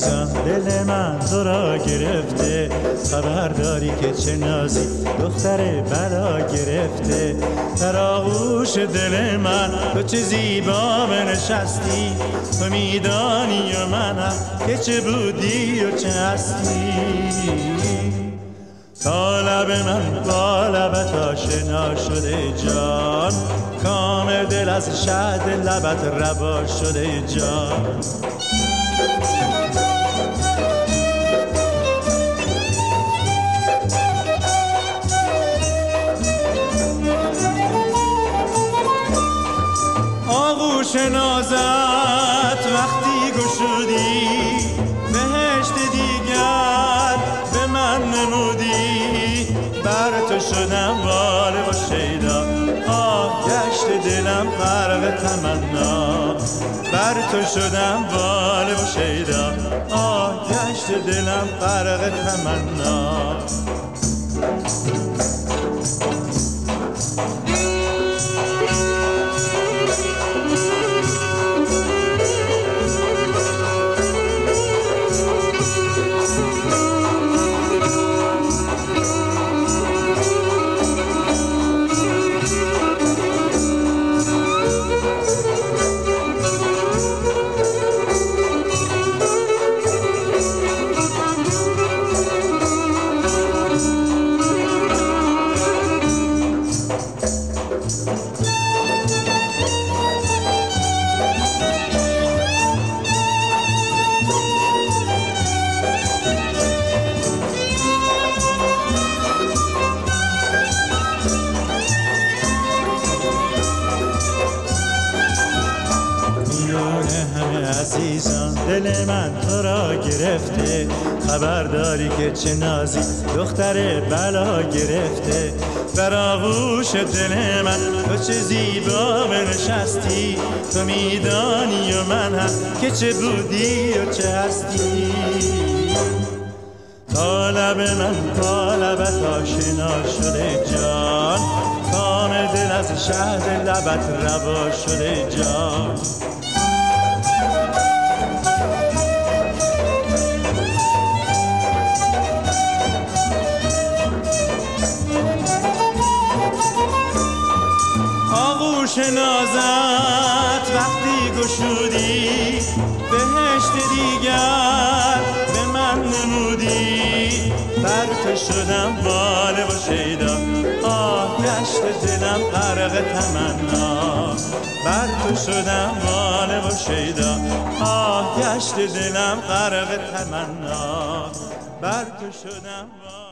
عزیزم دل من تو را گرفته، خبر داری که چه نازی دختر بلا گرفته. در آغوش دل من تو چه زیبا بنشستی، تو میدانی و منم که چه بودی و چه هستی. تا لب من با لبت آشنا شده جان، کام دل از شهد لبت روا شده جان. آغوش نازت وقتی گشودی، بهشت دیگر به من نمودی. بر تو شدم واله و شیدا، آه گشت دلم غرق تمنا. بر تو شدم واله و شیدا، آه گشت دلم غرق تمنا. عزیزان دل من تو را گرفته، خبر داری که چه نازی دختر بلا گرفته. در آغوش دل من تو چه زیبا بنشستی، تو میدانی و من هم که چه بودی و چه هستی. تا لب من با لبت آشنا شده جان، کام دل از شهد لبت روا شده جان. آغوش نازت وقتی گشودی، بهشت دیگر به من نمودی. بر تو شدم واله و شیدا، آه گشت دلم غرق تمنا. بر تو شدم واله و شیدا، آه گشت دلم غرق تمنا. بر تو شدم